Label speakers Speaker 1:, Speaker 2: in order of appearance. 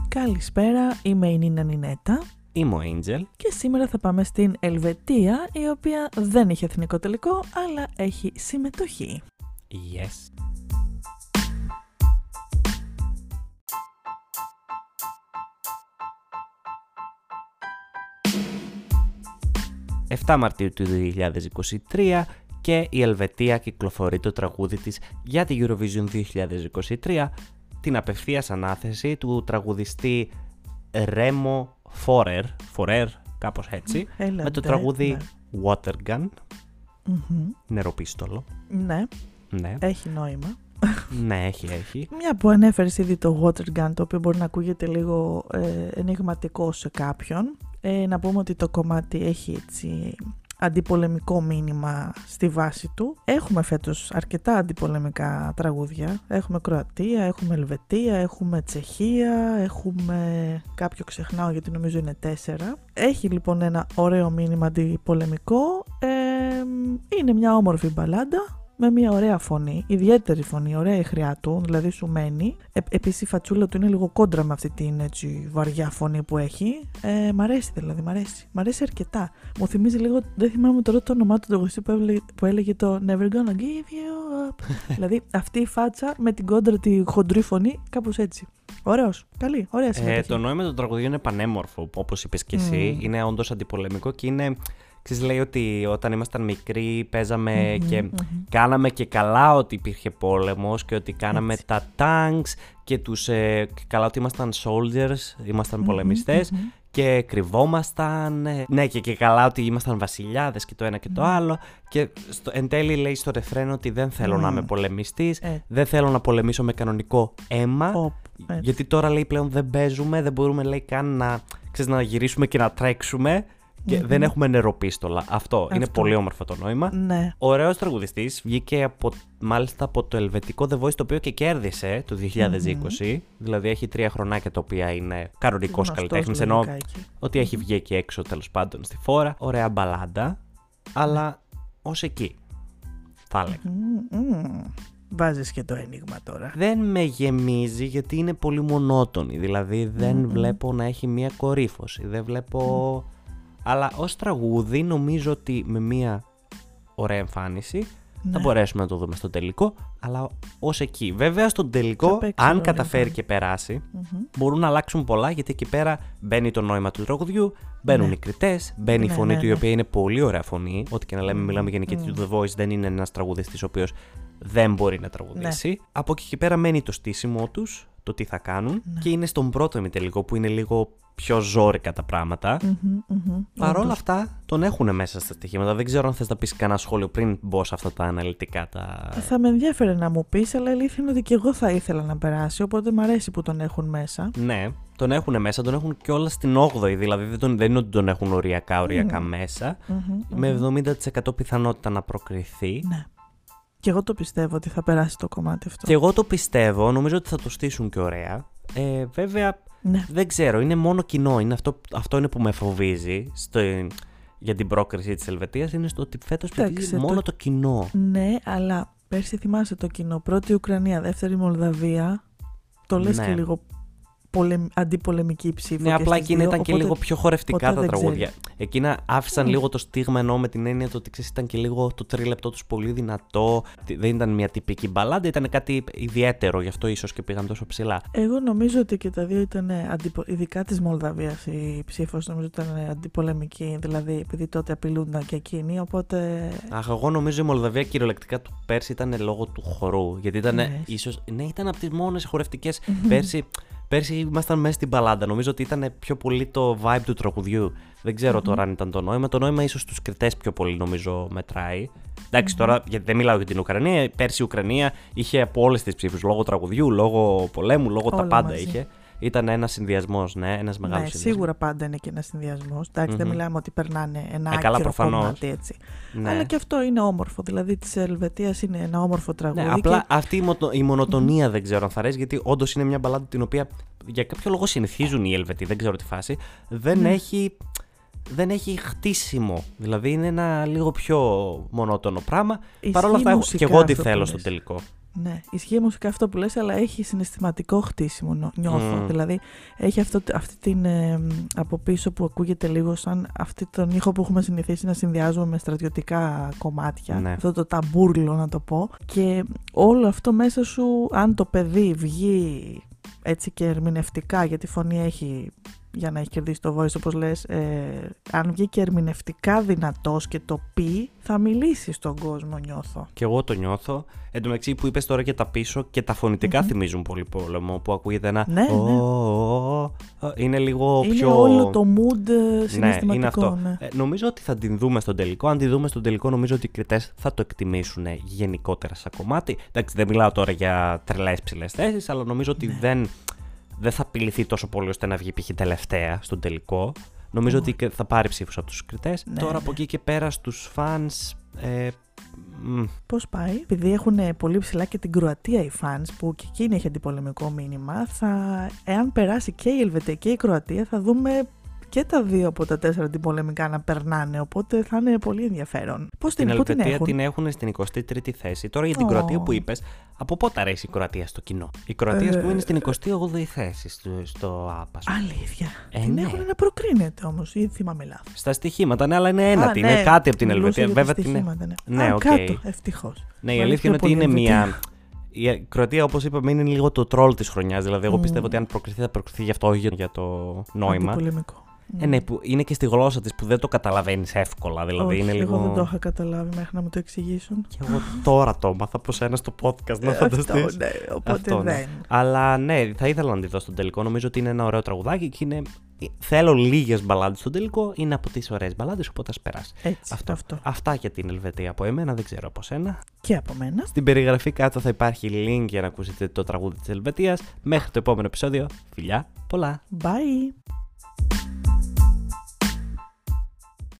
Speaker 1: Καλησπέρα, είμαι η Νίνα Νινέτα.
Speaker 2: Είμαι ο Angel.
Speaker 1: Και σήμερα θα πάμε στην Ελβετία, η οποία δεν έχει εθνικό τελικό, αλλά έχει συμμετοχή.
Speaker 2: Yes. «7 Μαρτίου του 2023 και η Ελβετία κυκλοφορεί το τραγούδι της για τη Eurovision 2023, την απευθείας ανάθεση του τραγουδιστή Ρέμο Φορέρ, κάπως έτσι, με το τραγούδι Water Gun, νεροπίστολο.
Speaker 1: Ναι, έχει νόημα.
Speaker 2: Ναι, έχει.
Speaker 1: Μια που ανέφερες ήδη το Water Gun, το οποίο μπορεί να ακούγεται λίγο ενιγματικό σε κάποιον, να πούμε ότι το κομμάτι έχει έτσι αντιπολεμικό μήνυμα στη βάση του. Έχουμε φέτος αρκετά αντιπολεμικά τραγούδια. Έχουμε Κροατία, έχουμε Ελβετία, έχουμε Τσεχία, έχουμε κάποιο ξεχνάω γιατί νομίζω είναι 4. Έχει λοιπόν ένα ωραίο μήνυμα αντιπολεμικό. Είναι μια όμορφη μπαλάντα με μια ωραία φωνή, ιδιαίτερη φωνή, ωραία η χρειά του, δηλαδή σου μένει. Επίσης η φατσούλα του είναι λίγο κόντρα με αυτή την έτσι βαριά φωνή που έχει. Μ' αρέσει δηλαδή, μ' αρέσει αρκετά. Μου θυμίζει λίγο, δεν θυμάμαι τώρα το όνομά του τραγουδιστή που έλεγε το Never gonna give you up. Δηλαδή αυτή η φάτσα με την κόντρα τη χοντρή φωνή, κάπως έτσι. Ωραίος, καλή, ωραία συμμετοχή.
Speaker 2: Το νόημα του τραγουδιού είναι πανέμορφο, όπως είπες και εσύ. Είναι όντως αντιπολεμικό και είναι... Ξέρεις, λέει ότι όταν ήμασταν μικροί παίζαμε και κάναμε και καλά ότι υπήρχε πόλεμος και ότι κάναμε τα tanks και καλά ότι ήμασταν soldiers, ήμασταν πολεμιστές και κρυβόμασταν, ναι και καλά ότι ήμασταν βασιλιάδες και το ένα και το άλλο και εν τέλει λέει στο ρεφρέν ότι δεν θέλω να είμαι πολεμιστής, δεν θέλω να πολεμήσω με κανονικό αίμα γιατί τώρα λέει πλέον δεν παίζουμε, δεν μπορούμε λέει καν να γυρίσουμε και να τρέξουμε. Και δεν έχουμε νεροπίστολα. Αυτό είναι πολύ όμορφο το νόημα.
Speaker 1: Ναι.
Speaker 2: Ωραίος τραγουδιστής. Βγήκε μάλιστα από το ελβετικό The Voice, το οποίο και κέρδισε το 2020. Δηλαδή έχει 3 χρονάκια τα οποία είναι κανονικός καλλιτέχνης. Ενώ ότι έχει βγει εκεί έξω τέλος πάντων στη φόρα. Ωραία μπαλάντα. Αλλά ως εκεί θα έλεγα.
Speaker 1: Βάζεις και το ένιγμα τώρα.
Speaker 2: Δεν με γεμίζει γιατί είναι πολύ μονότονη. Δηλαδή δεν βλέπω να έχει μία κορύφωση. Δεν βλέπω... Αλλά ως τραγούδι νομίζω ότι με μια ωραία εμφάνιση θα μπορέσουμε να το δούμε στο τελικό, αλλά ως εκεί. Βέβαια στον τελικό, αν καταφέρει και περάσει, μπορούν να αλλάξουν πολλά, γιατί εκεί πέρα μπαίνει το νόημα του τραγουδιού, μπαίνουν οι κριτές, μπαίνει η φωνή του, η οποία είναι πολύ ωραία φωνή. Ό,τι και να λέμε, μιλάμε για νικητή του The Voice, δεν είναι ένας τραγουδιστής ο οποίος δεν μπορεί να τραγουδήσει. Από εκεί και πέρα μένει το στήσιμό τους, το τι θα κάνουν, και είναι στον πρώτο ημιτελικό που είναι λίγο πιο ζόρικα τα πράγματα. Παρ' όλα αυτά τον έχουν μέσα στα στοιχήματα. Δεν ξέρω αν θες να πεις κανένα σχόλιο πριν μπω σε αυτά τα αναλυτικά.
Speaker 1: Θα με ενδιαφέρε να μου πεις, αλλά η αλήθεια είναι ότι και εγώ θα ήθελα να περάσει, οπότε μου αρέσει που τον έχουν μέσα.
Speaker 2: Ναι, τον έχουν μέσα, τον έχουν κιόλας στην 8η, δηλαδή δεν είναι ότι τον έχουν οριακά μέσα, με 70% πιθανότητα να προκριθεί.
Speaker 1: Ναι. Και εγώ το πιστεύω ότι θα περάσει το κομμάτι αυτό.
Speaker 2: Και εγώ το πιστεύω, νομίζω ότι θα το στήσουν και ωραία. Βέβαια, δεν ξέρω, είναι μόνο κοινό. Αυτό είναι που με φοβίζει για την πρόκριση της Ελβετίας, είναι στο ότι φέτος ψηφίζει μόνο το κοινό.
Speaker 1: Ναι, αλλά πέρσι θυμάσαι το κοινό. Πρώτη Ουκρανία, δεύτερη Μολδαβία. Το λες και λίγο αντιπολεμική ψήφο.
Speaker 2: Ναι, απλά εκείνα ήταν και λίγο πιο χορευτικά τα τραγούδια. Εκείνα άφησαν λίγο το στίγμα, ενώ με την έννοια ότι ήταν και λίγο το τρίλεπτό τους πολύ δυνατό. Δεν ήταν μια τυπική μπαλάντα, ήταν κάτι ιδιαίτερο, γι' αυτό ίσως και πήγαν τόσο ψηλά.
Speaker 1: Εγώ νομίζω ότι και τα δύο ήταν ειδικά της Μολδαβίας η ψήφος, νομίζω ήταν αντιπολεμική, δηλαδή επειδή τότε απειλούνταν και εκείνοι, οπότε.
Speaker 2: Εγώ νομίζω η Μολδαβία κυριολεκτικά του πέρσι ήταν λόγω του χορού. Γιατί ήταν ίσως. Ναι, ήταν από τις μόνες χορευτικές Πέρσι ήμασταν μέσα στην μπαλάντα. Νομίζω ότι ήταν πιο πολύ το vibe του τραγουδιού. Δεν ξέρω τώρα αν ήταν το νόημα. Το νόημα ίσως στους κριτές πιο πολύ νομίζω μετράει. Εντάξει, τώρα γιατί δεν μιλάω για την Ουκρανία. Πέρσι η Ουκρανία είχε από όλες τις ψήφους. Λόγω τραγουδιού, λόγω πολέμου, λόγω τα πάντα μαζί. Είχε. Ήταν ένας συνδυασμός, ένας μεγάλος συνδυασμός.
Speaker 1: Σίγουρα πάντα είναι και ένας συνδυασμός. Εντάξει, δεν μιλάμε ότι περνάνε ένα άκυρο κομμάτι έτσι. Ναι. Αλλά και αυτό είναι όμορφο. Δηλαδή της Ελβετίας είναι ένα όμορφο τραγούδι.
Speaker 2: Ναι, απλά αυτή η μονοτονία δεν ξέρω αν θα αρέσει, γιατί όντως είναι μια μπαλάντα την οποία για κάποιο λόγο συνηθίζουν οι Ελβετοί, δεν ξέρω τη φάση. Δεν έχει χτίσιμο. Δηλαδή είναι ένα λίγο πιο μονότονο πράγμα. Παρ' όλα αυτά, και εγώ τι θέλω στο τελικό.
Speaker 1: Ναι, ισχύει μουσικά αυτό που λες, αλλά έχει συναισθηματικό χτίσιμο, νιώθω. Δηλαδή, έχει αυτή την από πίσω που ακούγεται λίγο σαν αυτή τον ήχο που έχουμε συνηθίσει να συνδυάζουμε με στρατιωτικά κομμάτια.
Speaker 2: Ναι.
Speaker 1: Αυτό το ταμπούρλο, να το πω. Και όλο αυτό μέσα σου, αν το παιδί βγει έτσι και ερμηνευτικά, γιατί η φωνή έχει, για να έχει κερδίσει το voice όπως λες, αν βγει και ερμηνευτικά δυνατός και το πει, θα μιλήσει στον κόσμο, νιώθω.
Speaker 2: Και εγώ το νιώθω. Εν τω μεταξύ που είπες τώρα και τα πίσω και τα φωνητικά θυμίζουν πολύ πόλεμο, που ακούγεται ένα είναι λίγο
Speaker 1: είναι
Speaker 2: πιο...
Speaker 1: Είναι όλο το mood συναισθηματικό.
Speaker 2: Ναι, είναι αυτό.
Speaker 1: Ναι.
Speaker 2: Νομίζω ότι θα την δούμε στον τελικό. Αν τη δούμε στον τελικό, νομίζω ότι οι κριτές θα το εκτιμήσουν γενικότερα σαν κομμάτι. Εντάξει, δεν μιλάω τώρα για τρελές ψηλές θέσεις, αλλά νομίζω ότι δεν θα απειληθεί τόσο πολύ ώστε να βγει π.χ. τελευταία στον τελικό. Νομίζω ότι θα πάρει ψήφους από τους κριτές. Τώρα από εκεί και πέρα στους fans...
Speaker 1: Πώς πάει? Επειδή έχουν πολύ ψηλά και την Κροατία οι fans, που και εκείνη έχει αντιπολεμικό μήνυμα, εάν περάσει και η Ελβετία και η Κροατία, θα δούμε και τα 2 από τα 4 αντιπολεμικά να περνάνε, οπότε θα είναι πολύ ενδιαφέρον. Πώς την
Speaker 2: Ελβετία την έχουν στην 23η θέση. Τώρα για την Κροατία που είπες, από πότε αρέσει η Κροατία στο κοινό? Η Κροατία που είναι στην 28η θέση στο άπας.
Speaker 1: Αλήθεια. Την έχουν να προκρίνεται όμως, ή θυμάμαι λάθος?
Speaker 2: Στα στοιχήματα, ναι, αλλά είναι ένατη. Είναι κάτι από την Ελβετία.
Speaker 1: Βέβαια ναι, κάτω, ευτυχώς.
Speaker 2: Ναι, η αλήθεια είναι ότι είναι μια. Η Κροατία, όπως είπαμε, είναι λίγο το τρόλ της χρονιάς. Δηλαδή, εγώ πιστεύω ότι αν προκριθεί, θα προκριθεί γι' αυτό, για το νόημα.
Speaker 1: Αντιπολεμικό.
Speaker 2: Ναι, που είναι και στη γλώσσα της που δεν το καταλαβαίνεις εύκολα. Δηλαδή,
Speaker 1: όχι,
Speaker 2: είναι λίγο...
Speaker 1: εγώ δεν το είχα καταλάβει μέχρι να μου το εξηγήσουν.
Speaker 2: Και εγώ τώρα το έμαθα από σένα στο podcast, να φανταστείς.
Speaker 1: Αυτό, ναι, οπότε δεν.
Speaker 2: Αλλά ναι, θα ήθελα να τη δω στον τελικό. Νομίζω ότι είναι ένα ωραίο τραγουδάκι και είναι... Θέλω λίγες μπαλάντες στον τελικό. Είναι από τις ωραίες μπαλάντες, οπότε ας περάσει.
Speaker 1: Έτσι, αυτό.
Speaker 2: Αυτά για την Ελβετία από εμένα, δεν ξέρω από σένα.
Speaker 1: Και από μένα.
Speaker 2: Στην περιγραφή κάτω θα υπάρχει link για να ακούσετε το τραγούδι της Ελβετίας. Μέχρι το επόμενο επεισόδιο. Φιλιά, πολλά.
Speaker 1: Bye.